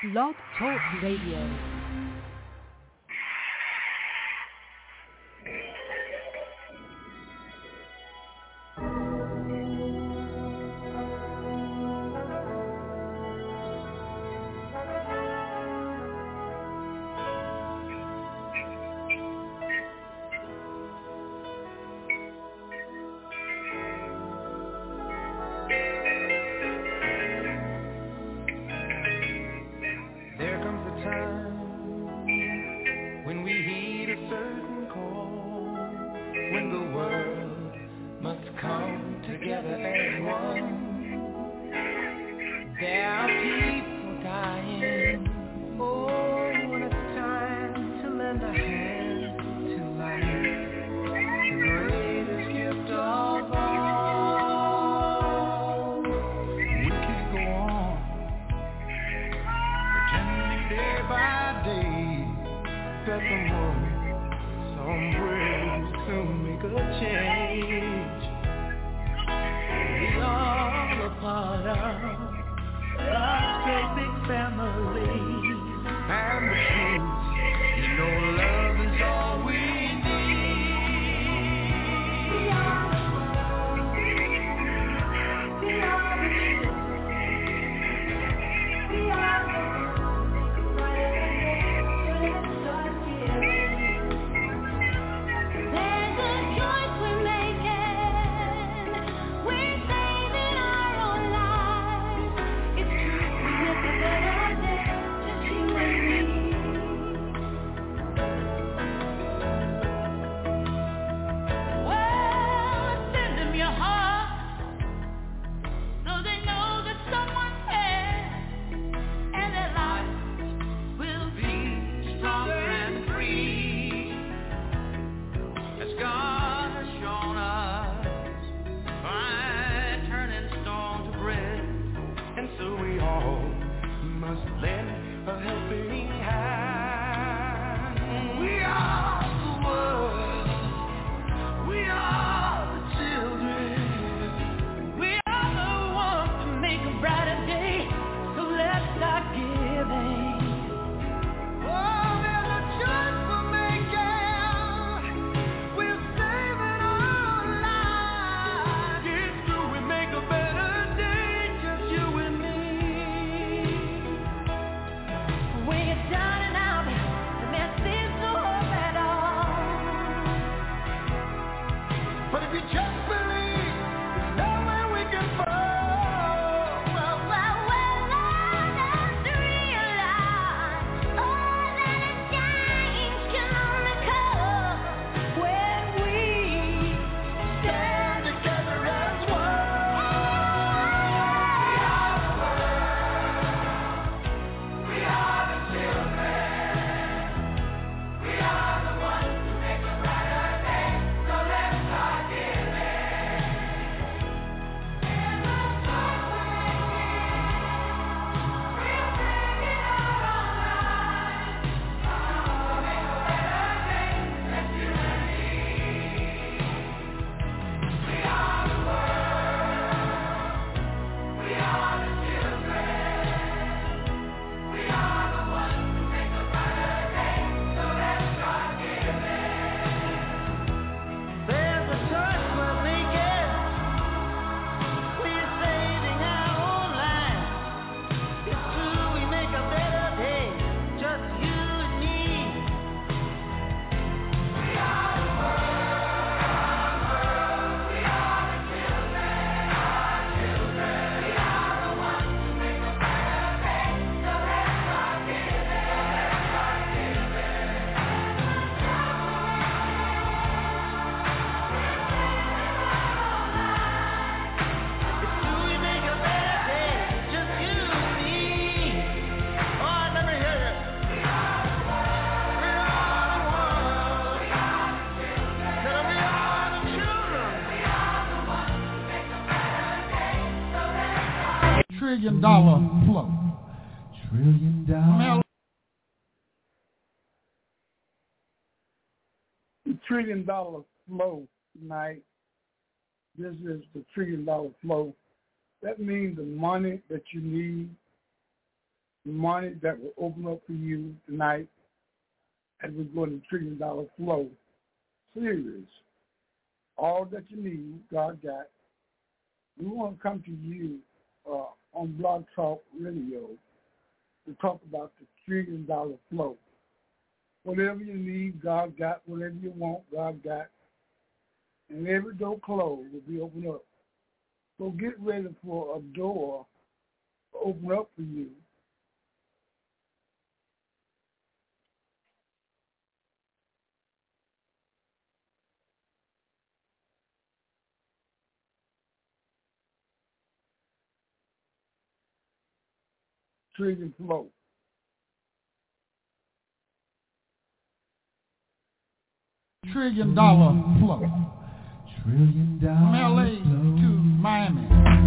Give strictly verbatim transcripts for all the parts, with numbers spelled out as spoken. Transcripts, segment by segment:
Blog Talk Radio. Trillion dollar flow. Trillion dollar. Trillion dollar flow tonight. This is the trillion dollar flow. That means the money that you need money that will open up for you tonight as we go into the Trillion Dollar Flow series. All that you need, God got. We want to come to you uh, on Blog Talk Radio to talk about the Trillion Dollar Flow. Whatever you need, God got. Whatever you want, God got. And every door closed will be opened up. So get ready for a door to open up for you. Trillion Flow. Trillion Dollar Flow. Trillion dollar From L A flow. to Miami,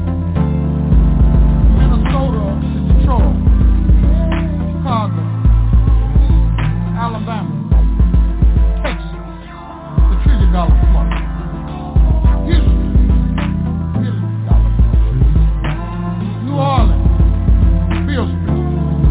Minnesota to Detroit, Chicago, Alabama, Texas, the Trillion Dollar Flow. Houston, Trillion Dollar Flow. New Orleans, Beale Street,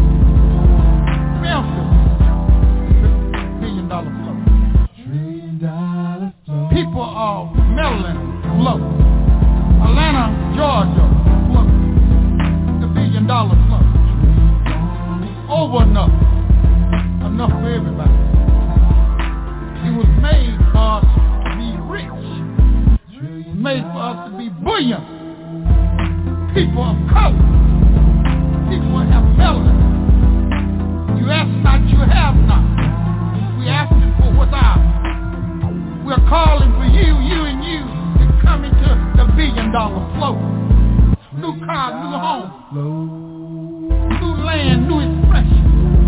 Memphis, Million Dollar Flow. Trillion dollar flow. People of Maryland, flow. Atlanta, Georgia, flow. The billion dollar flow. Over enough. Enough for everybody. It was made for us to be rich. It was made for us to be buoyant. People of color. People have melanin. You ask not, you have not. We asking for what's ours. We're calling for you, you and you to come into the billion dollar flow. New car, new home, new land, new expression,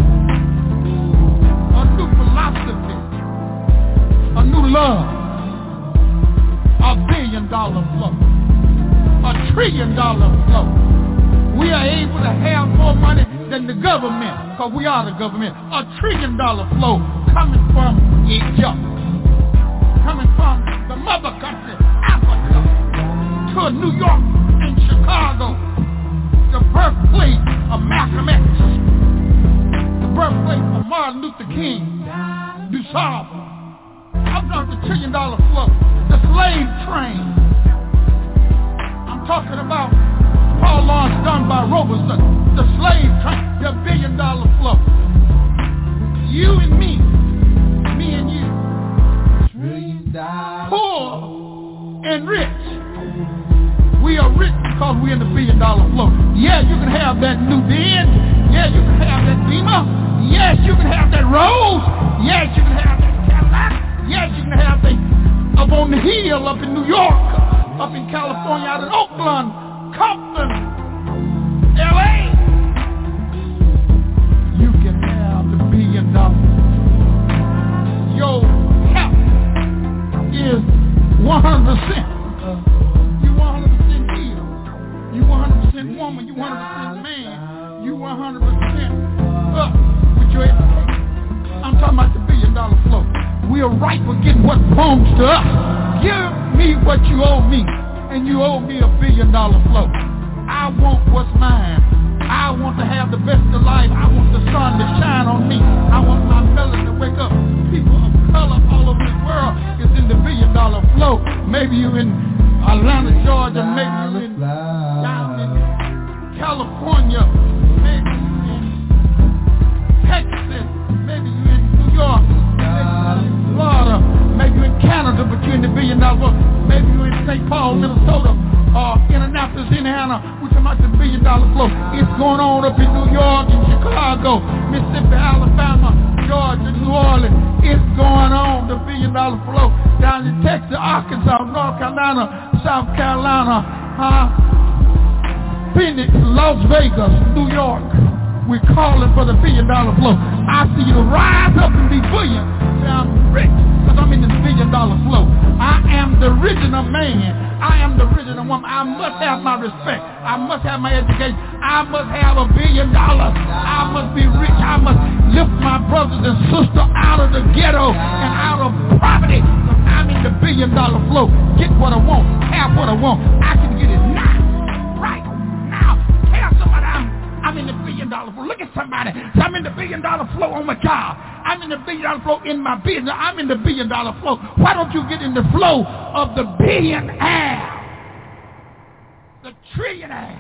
a new philosophy, a new love, a billion dollar flow, a trillion dollar flow. We are able to have more money than the government, because we are the government. A trillion dollar flow coming from Egypt. Coming from the mother country, Africa, to New York and Chicago, the birthplace of Malcolm X, the birthplace of Martin Luther King, DuSable. I'm talking the trillion dollar flow, the slave train. I'm talking about Paul Laurence Dunbar Robertson, the slave train, the billion dollar flow. You and me, me and you. Poor and rich. We are rich because we're in the billion dollar flow. Yeah, you can have that new Benz. Yeah, you can have that Beamer. Yes, you can have that Rolls. Yes, you can have that Cadillac. Yes, you can have that up on the hill, up in New York, up in California, out in Oakland, Compton, L A. You can have the billion dollars. Yo, is one hundred percent. You one hundred percent healed. You one hundred percent woman. You one hundred percent man. You one hundred percent up with your education. I'm talking about the billion dollar flow. We are right for getting what belongs to us. Give me what you owe me, and you owe me a billion dollar flow. I want what's mine. I want to have the best of life. I want the sun to shine on me. I want my melon to wake up. People of color all over the world is in the billion dollar flow. Maybe you in Atlanta, Georgia. Maybe you in down in California. Maybe you in Texas. Maybe you in New York. Maybe you in Florida. Maybe you in Canada, but you're in the billion dollar flow. Maybe you in Saint Paul, Minnesota. Uh, Indianapolis, Indiana, we're talking about the billion dollar flow. It's going on up in New York and Chicago, Mississippi, Alabama, Georgia, New Orleans. It's going on, the billion dollar flow. Down in Texas, Arkansas, North Carolina, South Carolina, huh? Phoenix, Las Vegas, New York. We're calling for the billion dollar flow. I see you to rise up and be buoyant. Say I'm rich because I'm in the billion dollar flow. I am the original man. I am the original woman. I must have my respect. I must have my education. I must have a billion dollars. I must be rich. I must lift my brothers and sisters out of the ghetto and out of poverty. I'm in the billion dollar flow. Get what I want. Have what I want. I can get it now. Right now. Tell somebody I'm, I'm in the billion dollar dollar flow. Look at somebody. So I'm in the billion dollar flow on my job. I'm in the billion dollar flow in my business. I'm in the billion dollar flow. Why don't you get in the flow of the billionaire, the trillionaire?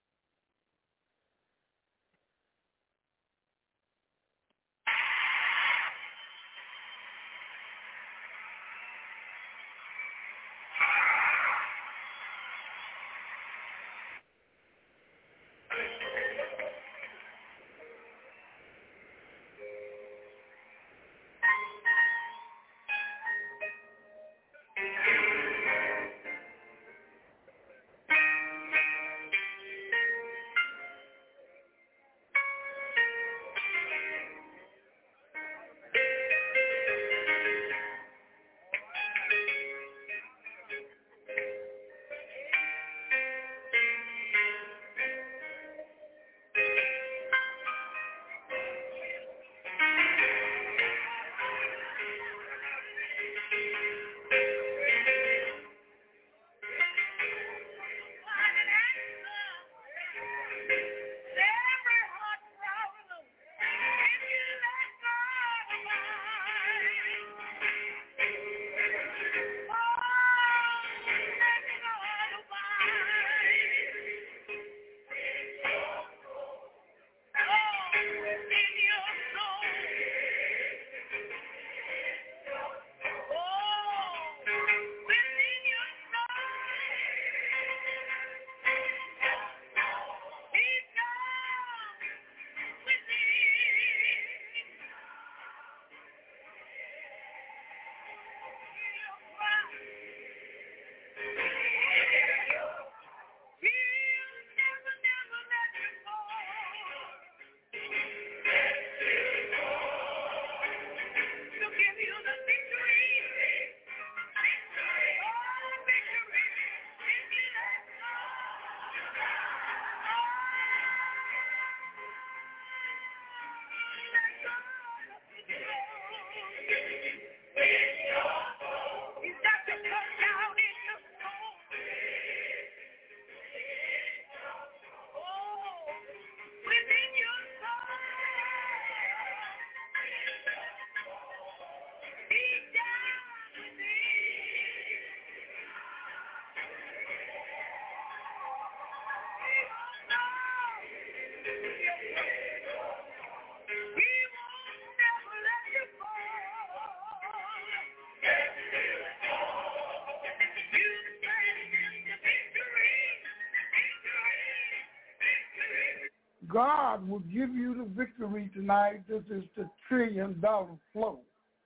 God will give you the victory tonight. This is the trillion dollar flow.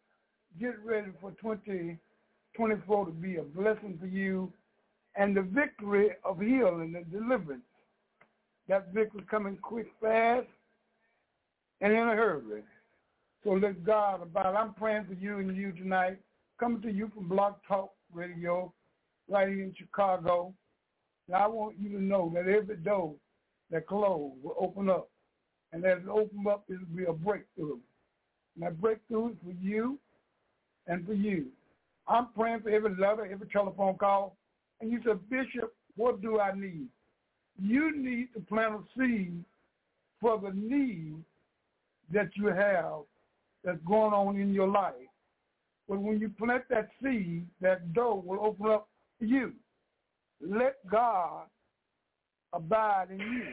Get ready for twenty twenty-four to be a blessing for you and the victory of healing and deliverance. That victory coming quick, fast, and in a hurry. So let God about it. I'm praying for you and you tonight. Coming to you from Blog Talk Radio right here in Chicago. Now I want you to know that every door that closed will open up. And as it opens up, it will be a breakthrough. And that breakthrough is for you and for you. I'm praying for every letter, every telephone call. And you said, Bishop, what do I need? You need to plant a seed for the need that you have that's going on in your life. But when you plant that seed, that door will open up to you. Let God abide in you.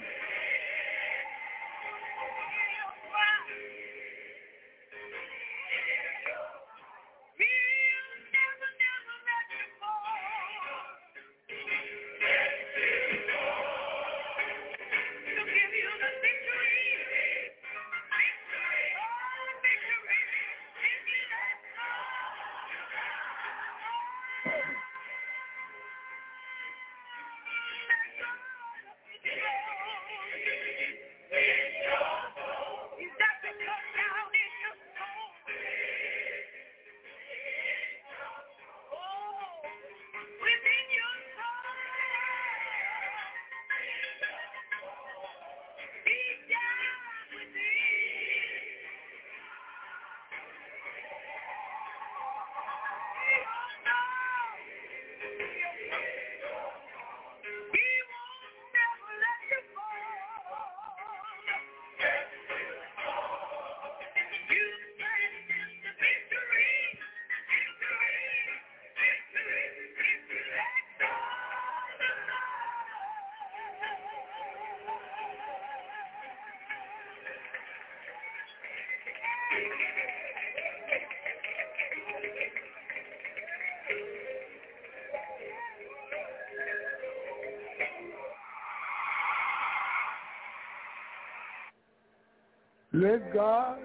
Let God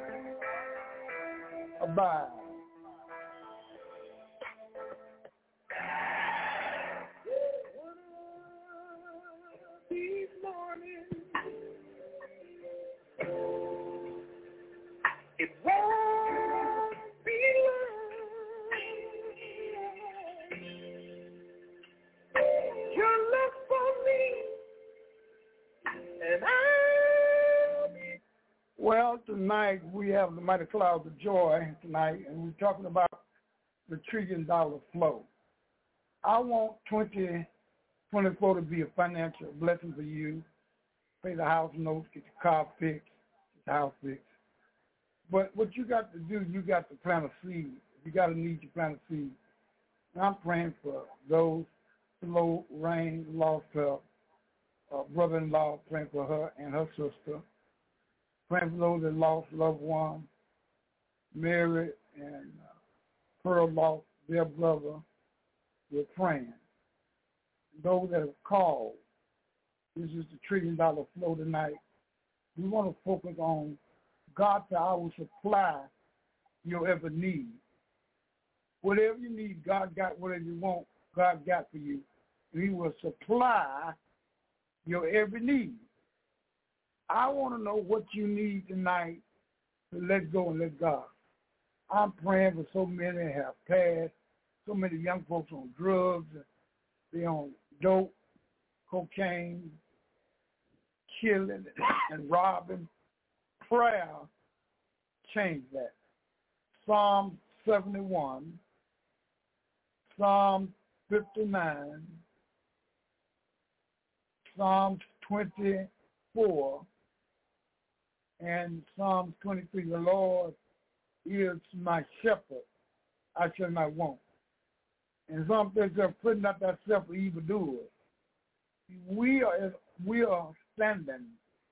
abide. These mornings, it won't be long. You look for me, and I'll be. Well, tonight we have the Mighty Clouds of Joy tonight, and we're talking about the trillion dollar flow. I want twenty twenty-four to be a financial blessing for you. Pay the house notes, get your car fixed, get the house fixed. But what you got to do, you got to plant a seed. If you got a need, you plant a seed. And I'm praying for those below Rain lost her uh, brother-in-law, praying for her and her sister. Praying for those that lost loved ones. Mary and uh, Pearl lost their brother. We're praying. Those that have called, this is the trillion dollar flow tonight. We want to focus on God said, I will supply your every need. Whatever you need, God got. Whatever you want, God got for you. And he will supply your every need. I want to know what you need tonight to let go and let God. I'm praying for so many that have passed, so many young folks on drugs, they on dope, cocaine, killing, and robbing. Prayer change that. Psalm seventy-one, Psalm fifty-nine, Psalm twenty-four, and Psalm twenty-three. The Lord is my shepherd, I shall not want. And some things are putting up ourselves for evildoers. We are we are standing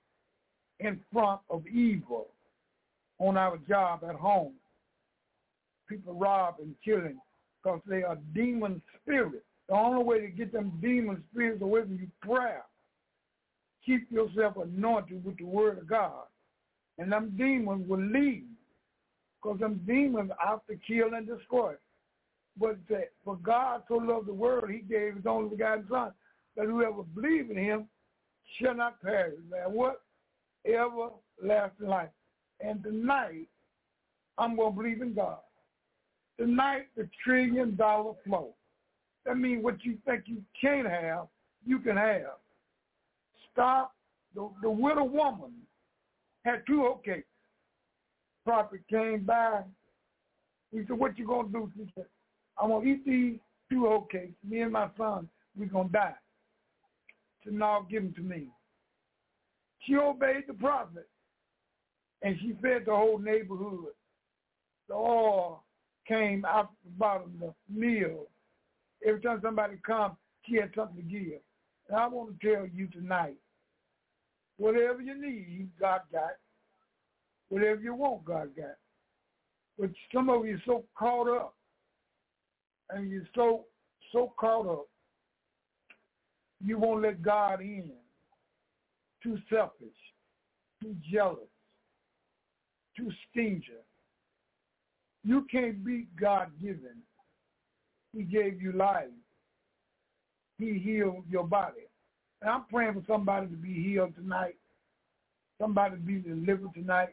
in front of evil on our job at home. People rob and killing because they are demon spirits. The only way to get them demon spirits away from you, prayer. Keep yourself anointed with the word of God. And them demons will leave because them demons are out to kill and destroy. But for God so loved the world, he gave his only begotten Son, that whoever believes in him shall not perish. Man, what? Everlasting life. And tonight, I'm going to believe in God. Tonight, the trillion dollar flow. That means what you think you can't have, you can have. Stop. The, the widow woman had two oatcakes. Prophet came by. He said, what you going to do? She said, I'm going to eat these two oatcakes. Me and my son, we're going to die. So now give them to me. She obeyed the prophet, and she fed the whole neighborhood. The oil came out the bottom of the meal. Every time somebody comes, she had something to give. And I want to tell you tonight, whatever you need, God got. Whatever you want, God got. But some of you are so caught up, and you're so so caught up, you won't let God in. Too selfish, too jealous, too stingy. You can't beat God-given. He gave you life. He healed your body. And I'm praying for somebody to be healed tonight, somebody to be delivered tonight,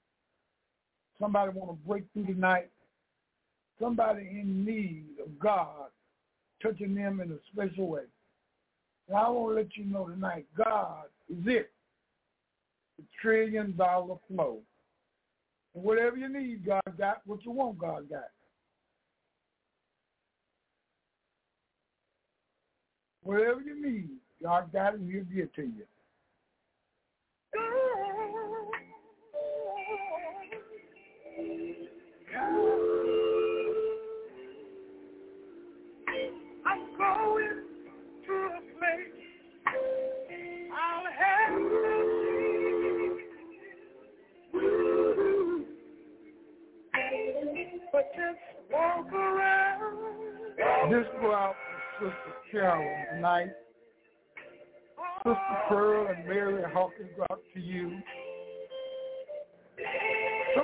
somebody want to break through tonight, somebody in need of God touching them in a special way. And I want to let you know tonight, God is it, the trillion dollar flow. And whatever you need, God got. What you want, God got. Whatever you need, God got it, and he'll give it to you. I'm going to a place I'll have to see. But just walk around. This go out to Sister Carol tonight. Sister Pearl and Mary Hawkins go out to you.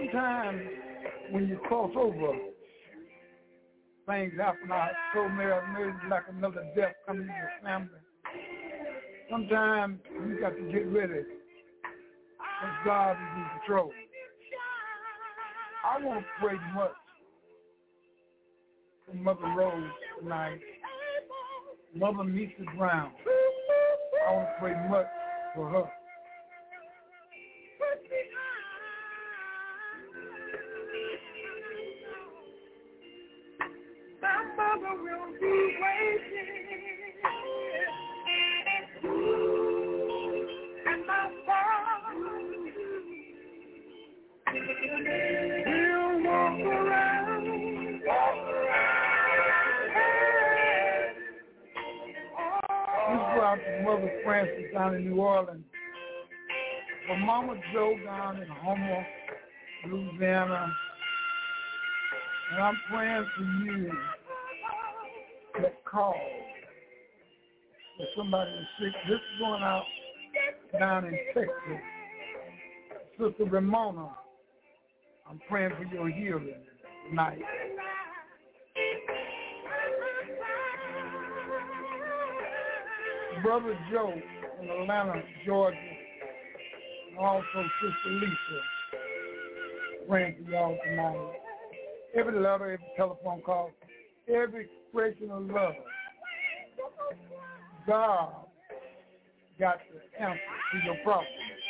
sometimes when you cross over, things happen. I told me maybe like another death coming in your family. Sometimes you got to get ready because God is in control. I want to pray much for Mother Rose tonight, Mother Misha Brown. I want to pray much for her. My mother will be waiting, and my father will walk around, walk around. Let's go out to Mother Francis down in New Orleans, for Mama Joe down in Homer, Louisiana. And I'm praying for you that call for somebody who's sick. This is going out down in Texas. Sister Ramona, I'm praying for your healing tonight. Brother Joe in Atlanta, Georgia, and also Sister Lisa, praying for y'all tonight. Every letter, every telephone call, every expression of love, God got the answer to your problem.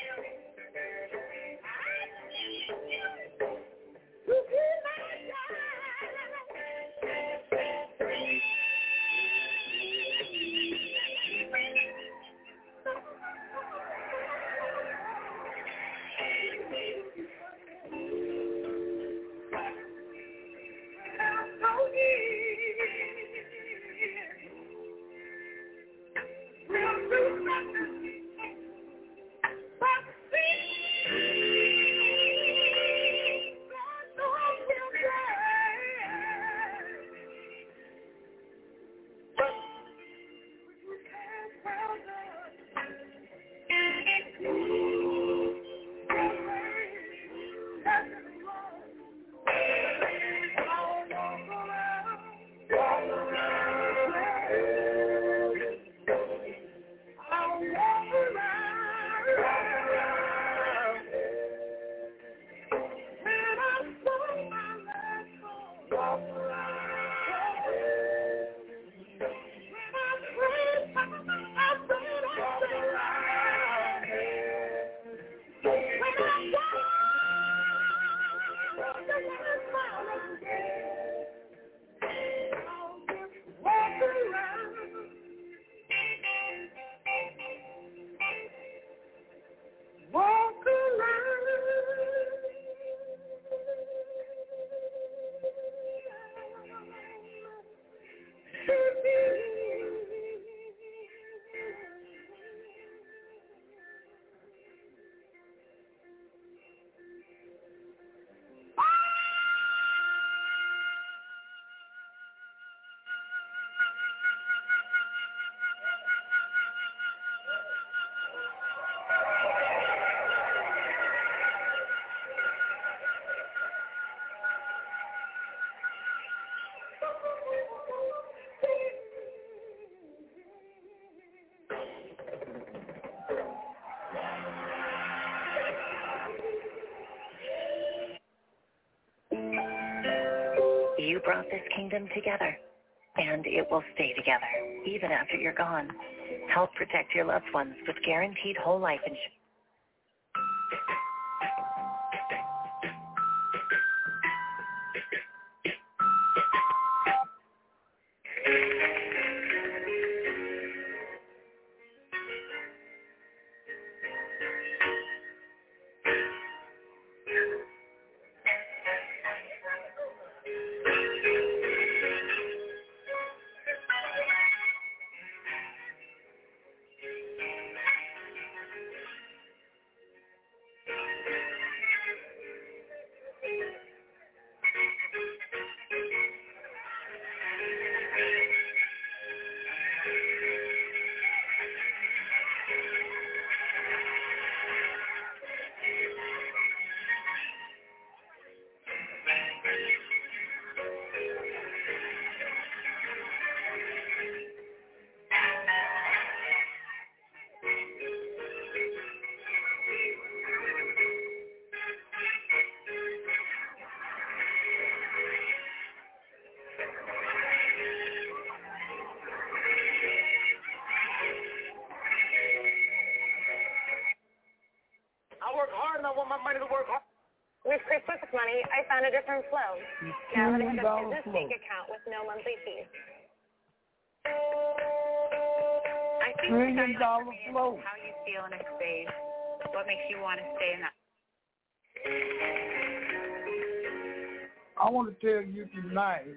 You brought this kingdom together, and it will stay together, even after you're gone. Help protect your loved ones with guaranteed whole life insurance. to work hard. With QuickBooks Money, I found a different flow. Now that I have a business bank account with no monthly fees. I think Trillion dollar flow. How you feel in a space, what makes you want to stay in that. I want to tell you tonight,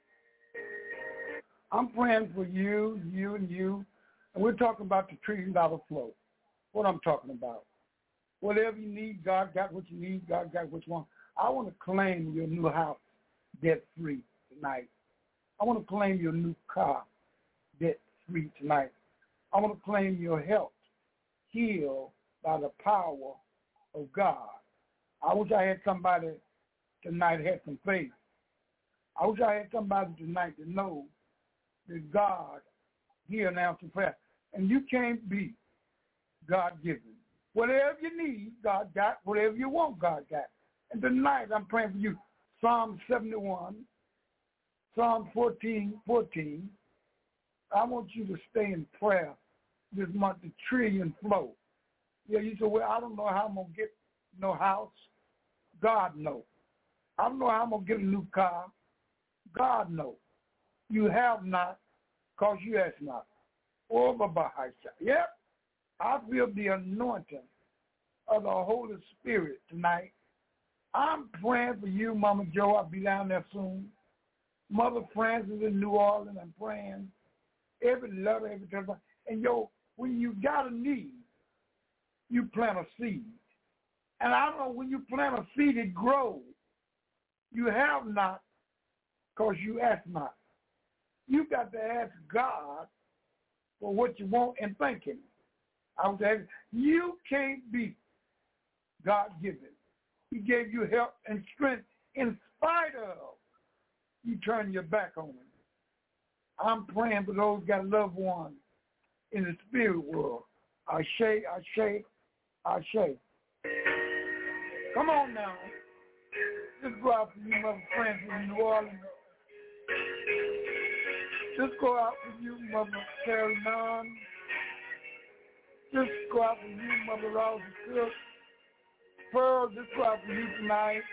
I'm praying for you, you, and you, and we're talking about the trillion dollar flow. What I'm talking about. Whatever you need, God got what you need, God got what you want. I want to claim your new house debt-free tonight. I want to claim your new car debt-free tonight. I want to claim your health healed by the power of God. I wish I had somebody tonight had some faith. I wish I had somebody tonight to know that God hear and answer prayer. And you can't be God-given. Whatever you need, God got. Whatever you want, God got. And tonight I'm praying for you. Psalm seventy-one, Psalm fourteen, fourteen. I want you to stay in prayer this month, the trillion flow. Yeah, you say, well, I don't know how I'm going to get no house. God knows. I don't know how I'm going to get a new car. God knows. You have not because you ask not. Oh, Babahisha. Yep. I feel the anointing of the Holy Spirit tonight. I'm praying for you, Mama Joe. I'll be down there soon. Mother Francis in New Orleans, I'm praying. Every letter, every time. And, yo, when you got a need, you plant a seed. And I know when you plant a seed, it grows. You have not because you ask not. You got to ask God for what you want and thank him. I was asking, you can't be God-given. He gave you help and strength in spite of you turn your back on him. I'm praying for those who got loved ones in the spirit world. Ashe, Ashe, Ashe. Come on now. Just go out for you, Mother Francis in New Orleans. Just go out for you, Mother Carrie Nunn. Just go out for you, Mother Rosie Cook. Pearl, just go out for you tonight.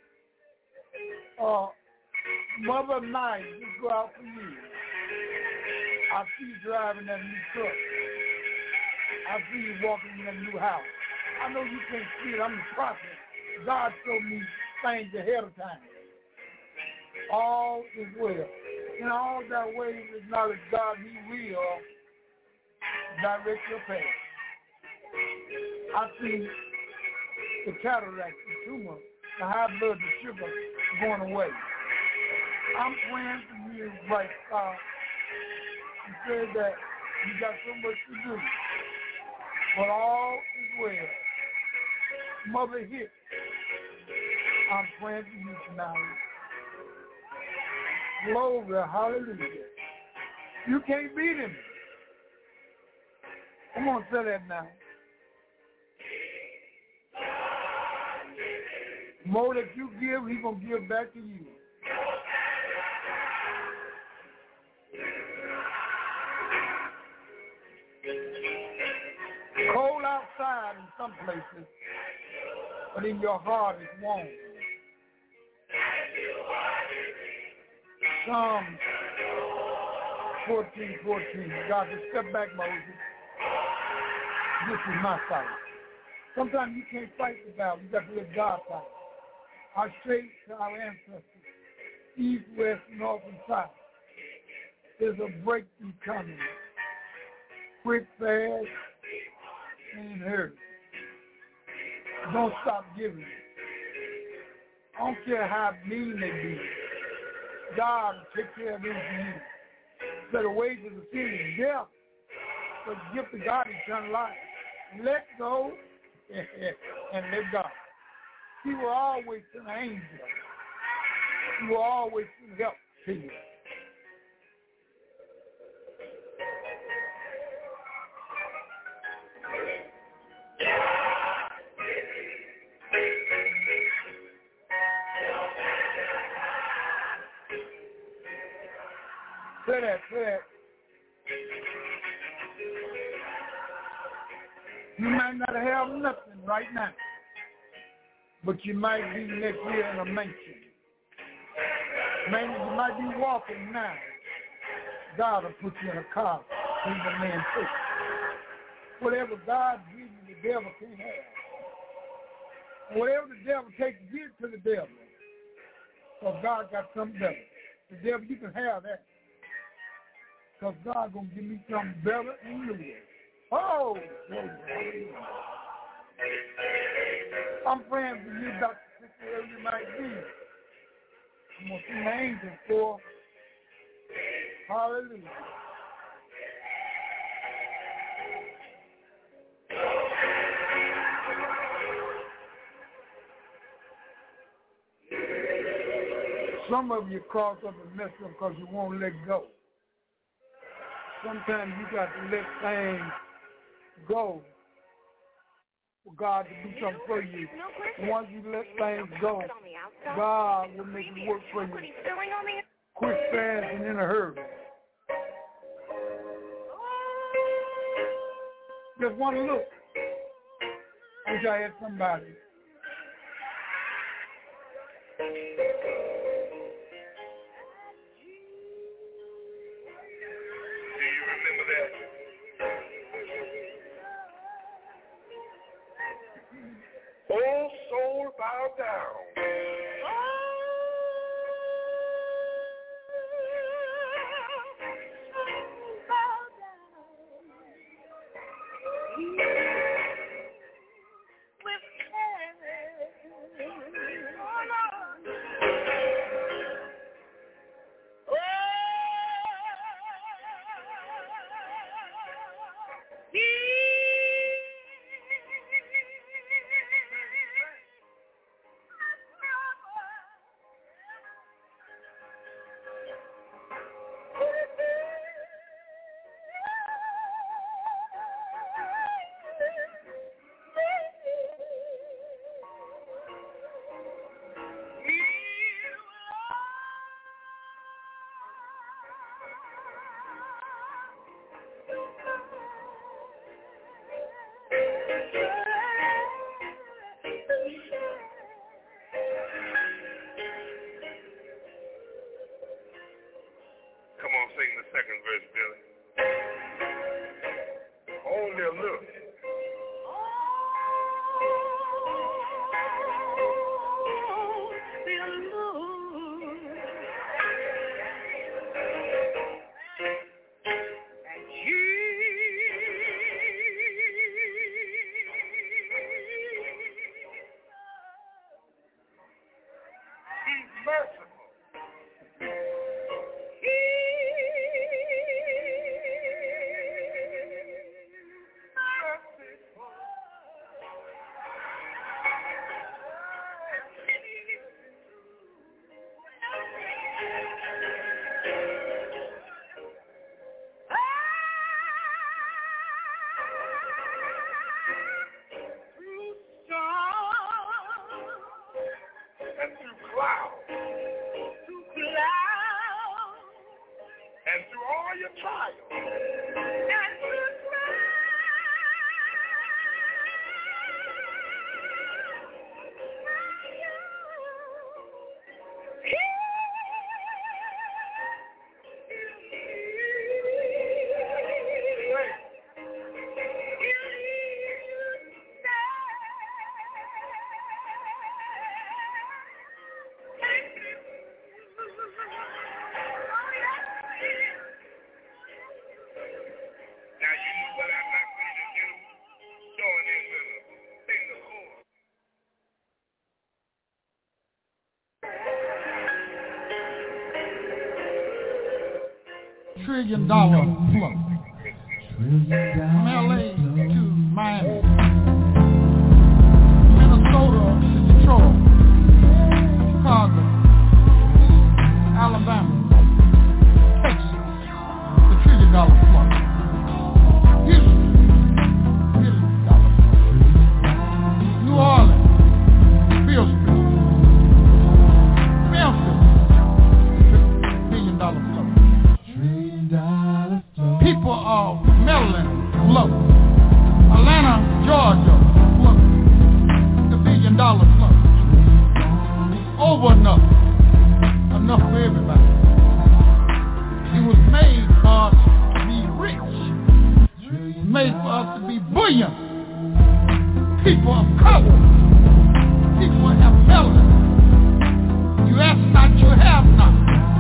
Uh, Mother Knight, just go out for you. I see you driving that new truck. I see you walking in that new house. I know you can't see it. I'm the prophet. God showed me things ahead of time. All is well. In all that ways, acknowledge God, he will direct your path. I see the cataract, the tumor, the high blood, the sugar going away. I'm praying for you right now. You said that you got so much to do, but all is well. Mother Hicks, I'm praying for you tonight. Glory, hallelujah. You can't beat him. I'm going to say that now. More that you give, he's going to give back to you. Cold outside in some places, but in your heart it's warm. Psalm fourteen, fourteen. God said, step back, Moses. This is my fight. Sometimes you can't fight the battle. You got to let God fight. Our straight to our ancestors, east, west, north, and south. There's a breakthrough coming. Quick, fast, and hurry. Don't stop giving. I don't care how mean they be. God will take care of these needs. So the wages of sin is death, but the gift of God is eternal life. Let go and let God. He will always send an angel. He will always send help to you. Say that, say that. You might not have nothing right now, but you might be next year in a mansion. Man, you might be walking now. God will put you in a car in the man face. Whatever God gives you, the devil can't have. Whatever the devil takes, give it to the devil. Because God got something better. The devil, you can have that. Because God going to give me something better and newer. Oh! I'm praying for you, Doctor Sister, wherever you might be. I'm going to see my angels for. Hallelujah. Some of you cross up and mess up because you won't let go. Sometimes you got to let things go for God to do something for you. Once you let things go, God will make it work for you. Quit fast and in a hurry. Just want to look. Wish I had somebody. Oh, soul, bow down. Come on, sing the second verse, Billy. Only a little. Trillion dollar flow from L A to Miami, Minnesota to Detroit, Chicago, Alabama, Texas, the trillion dollar flow. Houston, trillion dollar flow. New Orleans, Beale Street, Memphis, trillion dollar flow. People of Maryland, flow. Atlanta, Georgia. over enough. Enough for everybody. It was made for us to be rich. It was made for us to be buoyant. People of color. People who have melanin. You ask not, you have not.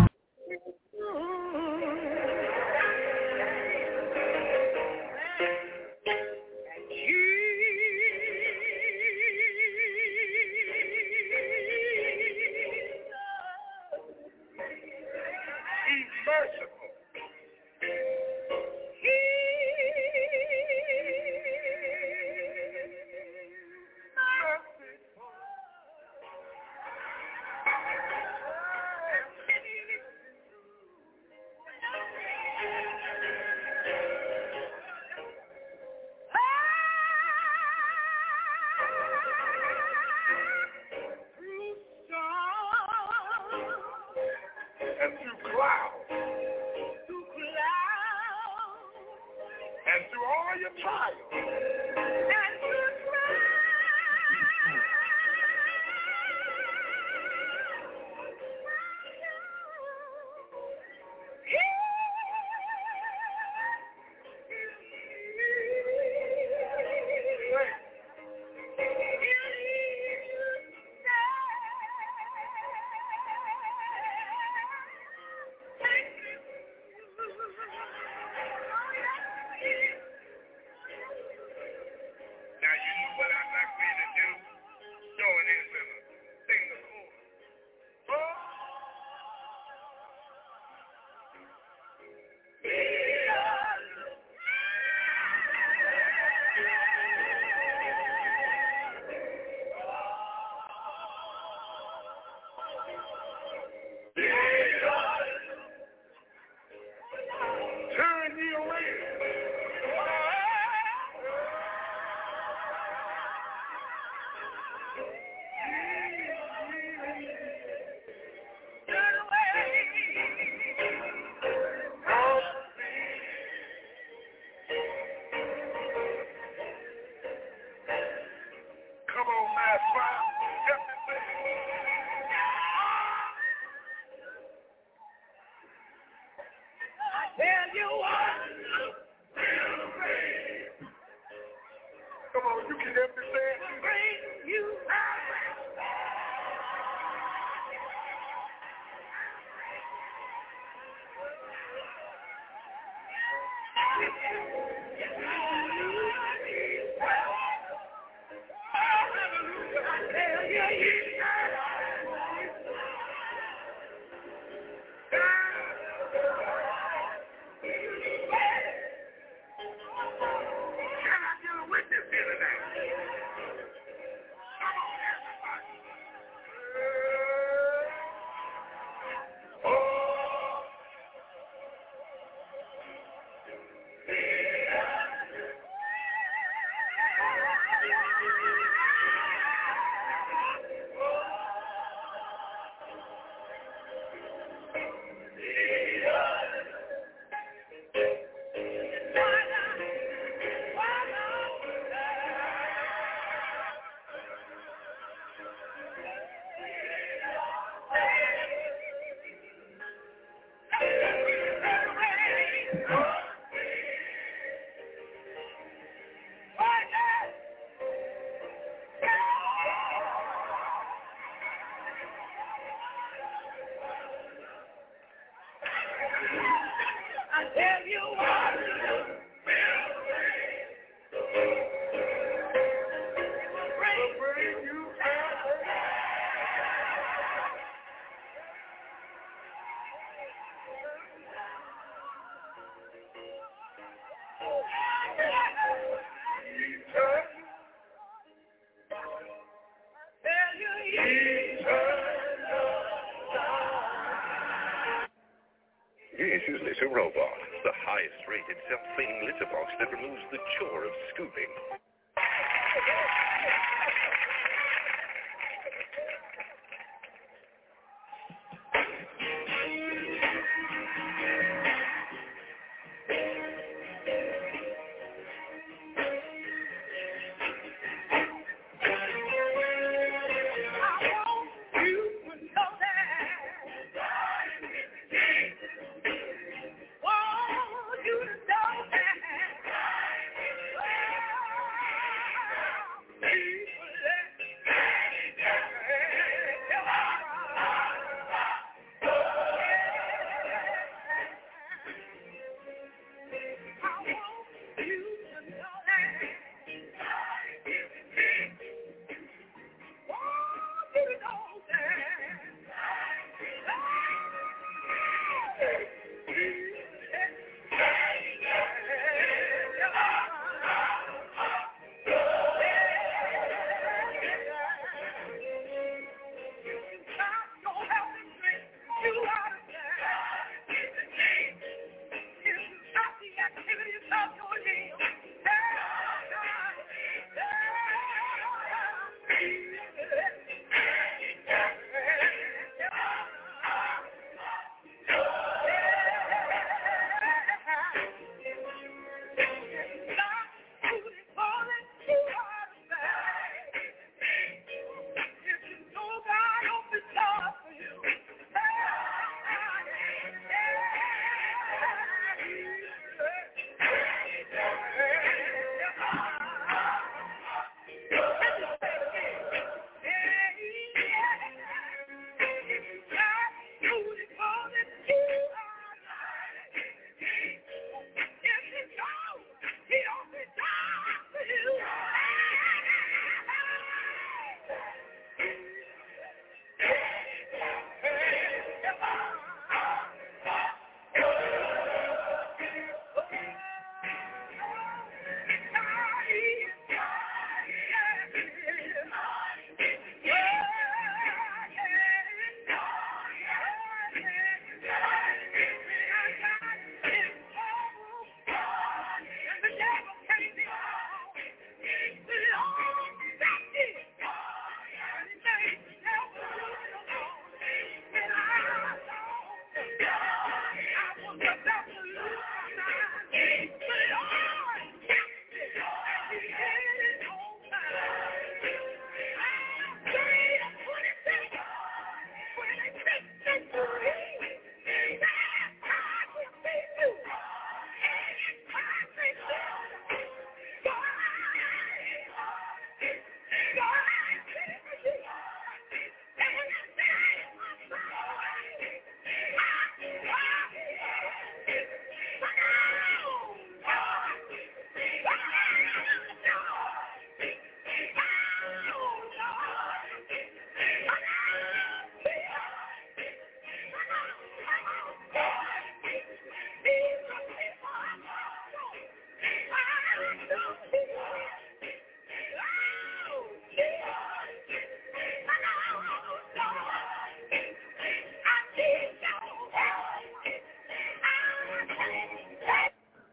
This is Litter Robot, the highest-rated self-cleaning litter box that removes the chore of scooping.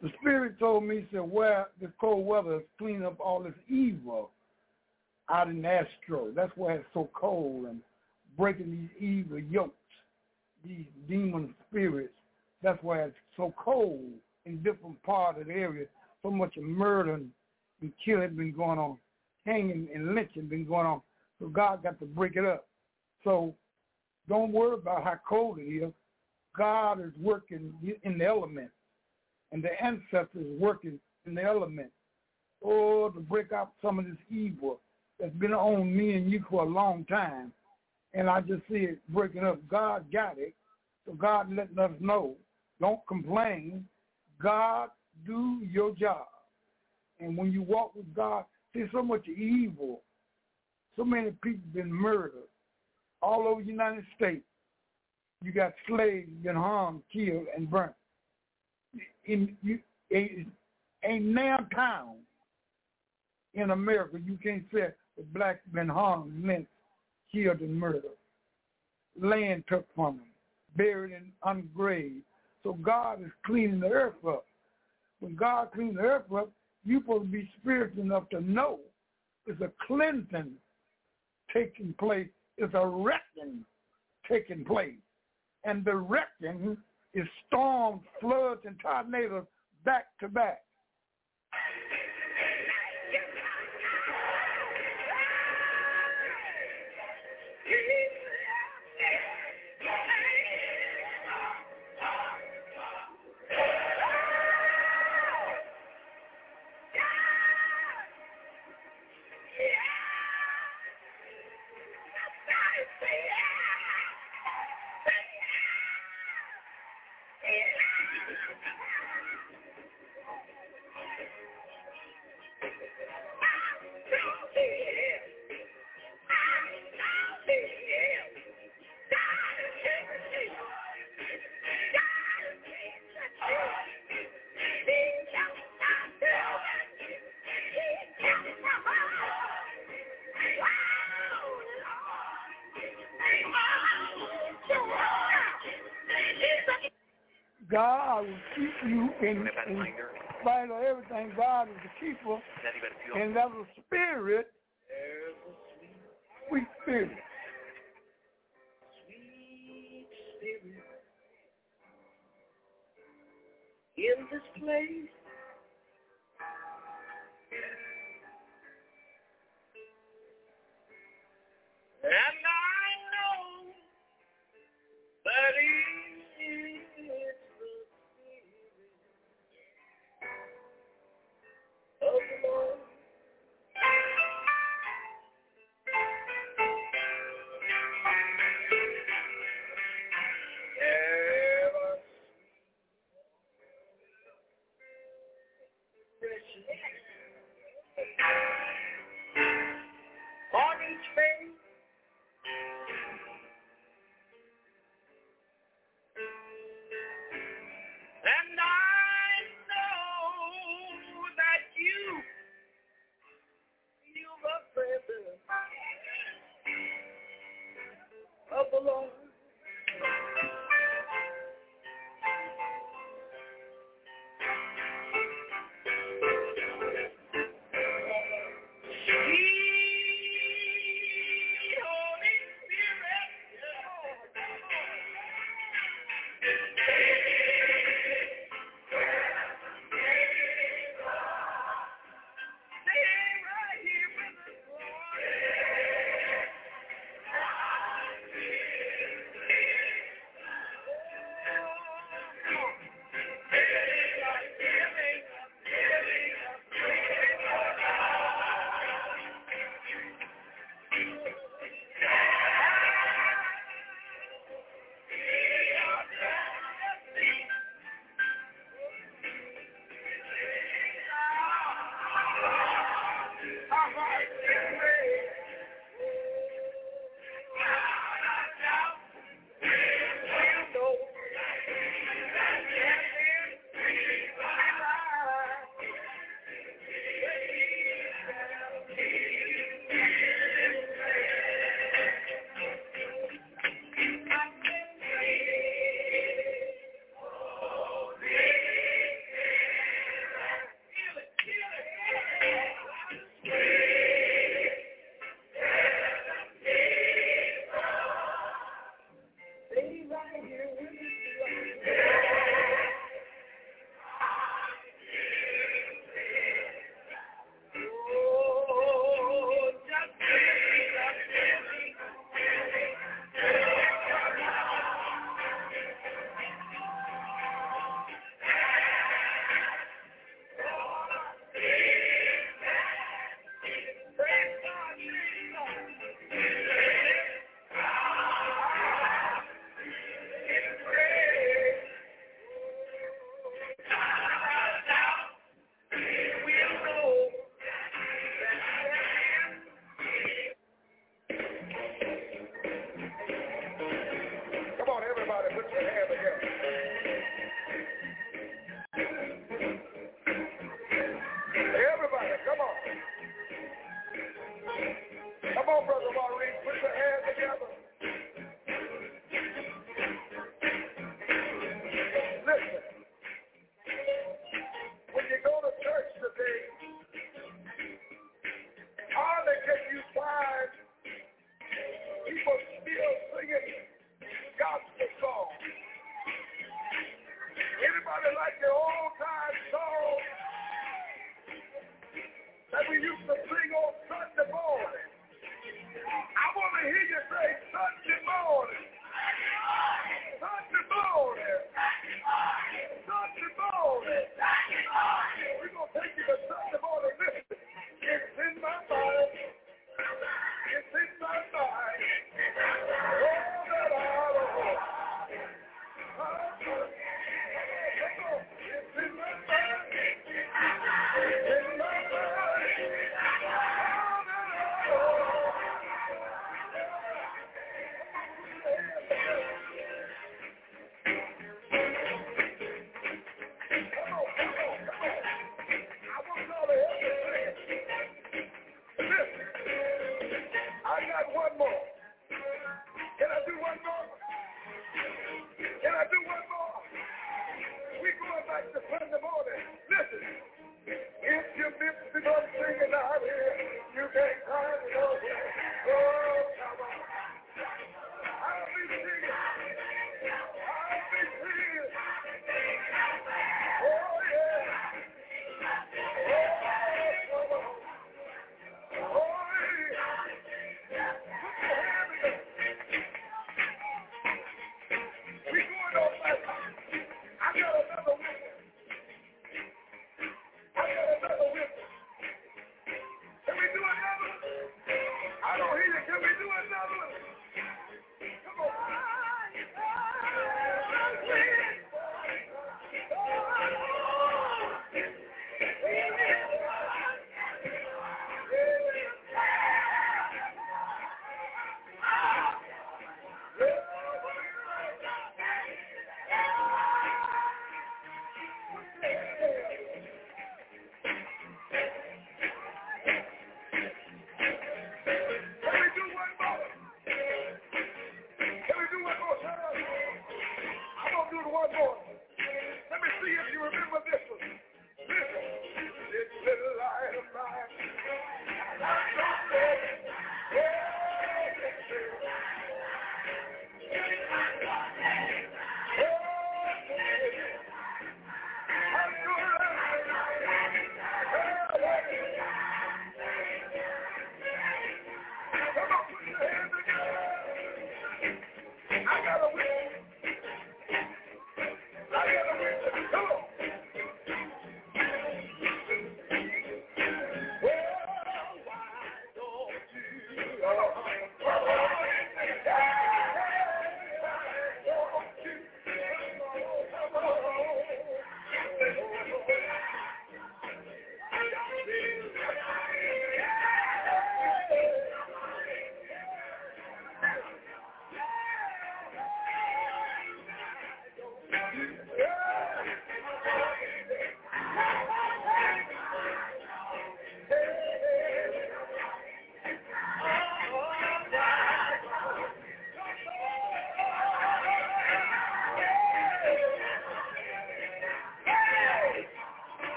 The Spirit told me, he said, well, this cold weather is cleaning up all this evil out in the astro. That's why it's so cold and breaking these evil yokes, these demon spirits. That's why it's so cold in different parts of the area. So much murder and killing been going on, hanging and lynching been going on. So God got to break it up. So don't worry about how cold it is. God is working in the elements, and the ancestors working in the elements. Oh, to break out some of this evil that's been on me and you for a long time. And I just see it breaking up. God got it. So God letting us know, don't complain. God, do your job. And when you walk with God, see so much evil. So many people been murdered all over the United States. You got slaves been harmed, killed, and burnt. In you, ain't, ain't now town in America you can't say the blacks been harmed, lynched, killed, and murdered. Land took from them, buried and ungraved. So God is cleaning the earth up. When God cleans the earth up, you're supposed to be spiritual enough to know it's a cleansing taking place. It's a wrecking taking place. And the wrecking is storms, floods, and tornadoes back to back. God will keep you in, in spite of everything. God is the keeper, and that's a spirit, sweet spirit. Sweet spirit in this place. And I know that He is the Spirit of the Lord. Ever precious on each face. And I know that you feel the presence of the Lord. Sweet Holy Spirit,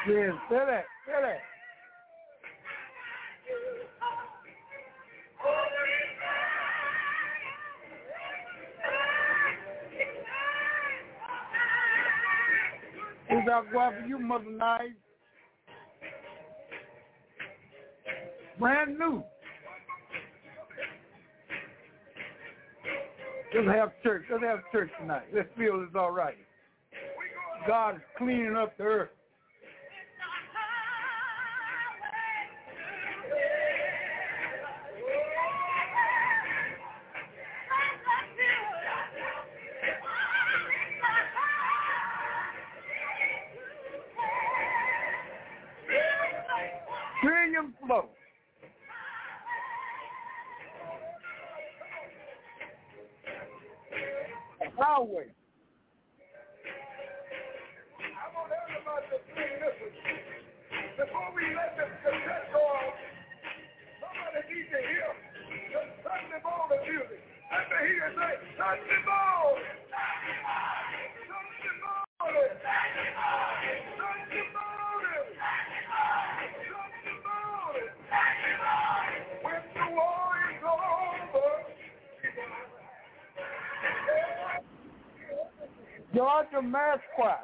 Yes, say that, say that. Who's out going for you, Mother Knife? Brand new. Let's have church. Let's have church tonight. Let's feel it's all right. God is cleaning up the earth. Trillion flow. Highway. I want everybody to sing this one. Before we let the cassette go off, somebody needs to hear the Sunday morning music. Let me hear you say, Sunday morning. Sunday morning. Sunday morning. Sunday morning. Sunday morning. Sunday morning. Sunday morning. When the war is over. Georgia Mass Choir.